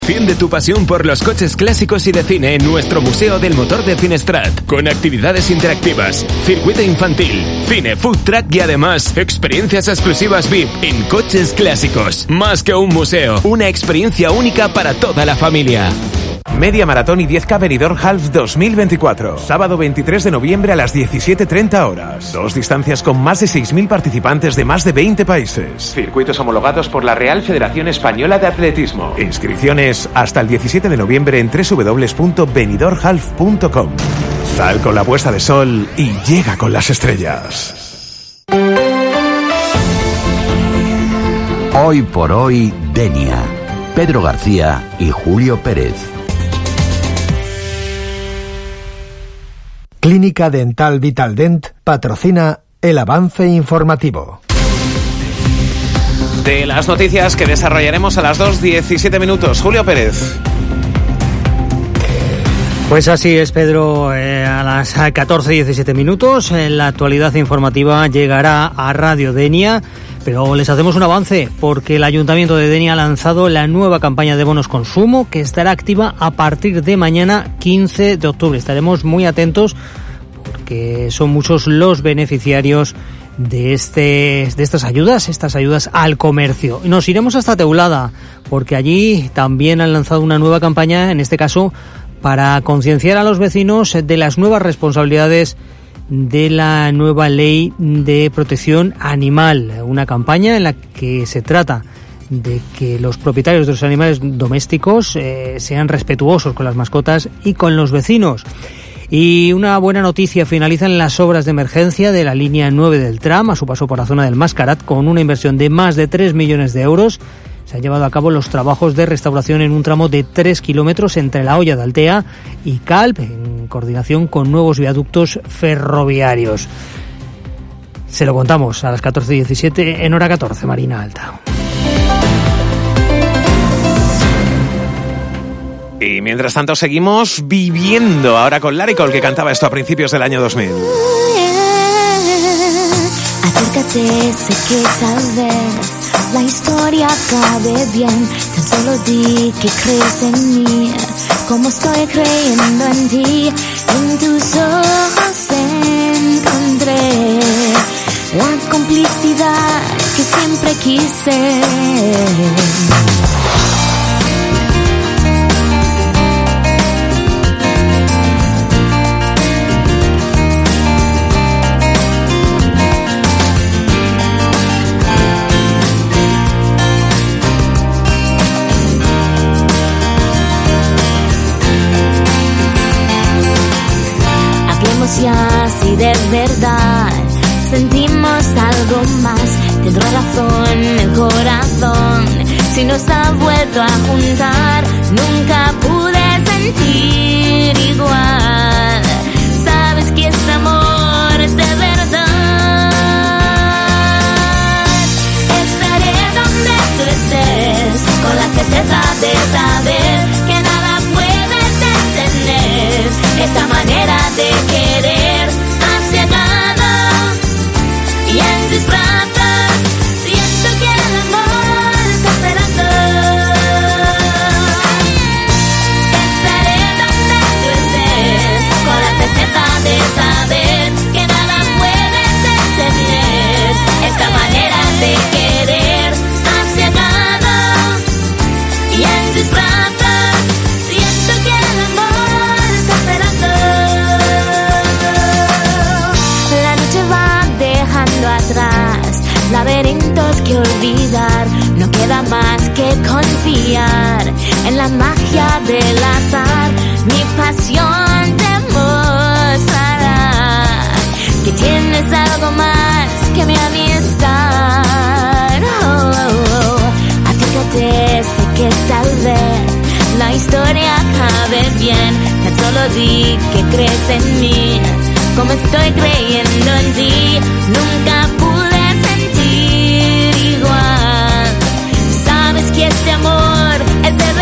Enciende tu pasión por los coches clásicos y de cine en nuestro Museo del Motor de Finestrat, con actividades interactivas, circuito infantil, cine, food truck y además experiencias exclusivas VIP en coches clásicos. Más que un museo, una experiencia única para toda la familia. Media Maratón y 10K Benidorm Half 2024. Sábado 23 de noviembre a las 17:30 horas. 2 distancias con más de 6.000 participantes de más de 20 países. Circuitos homologados por la Real Federación Española de Atletismo. Inscripciones hasta el 17 de noviembre en www.benidormhalf.com. Sal con la puesta de sol y llega con las estrellas. Hoy por hoy, Denia. Pedro García y Julio Pérez. Clínica Dental Vitaldent patrocina el avance informativo. De las noticias que desarrollaremos a las 2:17 minutos. Julio Pérez. Pues así es, Pedro. A las 14:17 minutos, la actualidad informativa llegará a Radio Denia. Pero les hacemos un avance porque el Ayuntamiento de Denia ha lanzado la nueva campaña de bonos consumo que estará activa a partir de mañana 15 de octubre. Estaremos muy atentos porque son muchos los beneficiarios de estas ayudas al comercio. Nos iremos hasta Teulada porque allí también han lanzado una nueva campaña, en este caso para concienciar a los vecinos de las nuevas responsabilidades de la nueva ley de protección animal, una campaña en la que se trata de que los propietarios de los animales domésticos sean respetuosos con las mascotas y con los vecinos. Y una buena noticia: finalizan las obras de emergencia de la línea 9 del tram a su paso por la zona del Mascarat con una inversión de más de 3 millones de euros. Se han llevado a cabo los trabajos de restauración en un tramo de 3 kilómetros entre La Hoya de Altea y Calp, en coordinación con nuevos viaductos ferroviarios. Se lo contamos a las 14:17 en hora 14, Marina Alta. Y mientras tanto seguimos viviendo ahora con Larry Cole, que cantaba esto a principios del año 2000. Acércate, sé que tal vez la historia acabe bien, tan solo di que crees en mí, como estoy creyendo en ti. En tus ojos encontré la complicidad que siempre quise. Si de verdad sentimos algo más, tendrá razón el corazón. Si nos ha vuelto a juntar, nunca pude sentir igual. Sabes que este amor es de verdad. Estaré donde tú estés, con la certeza de saber que nada puede detener esta manera de querer. Has llegado y en tus brazos siento que el amor está esperando. Estaré donde tú estés, con la certeza de saber que nada puede detener esta manera de querer. Has llegado y en tus brazos siento que el amor está esperando. La noche va dejando atrás laberintos que olvidar, no queda más que confiar en la magia del azar. Mi pasión demostrará que tienes algo más que mi amistad. Acércate, sé que tal vez la historia acabe bien, tan solo di que crees en mí, como estoy creyendo en ti. Nunca pude sentir igual. Sabes que este amor es de verdad.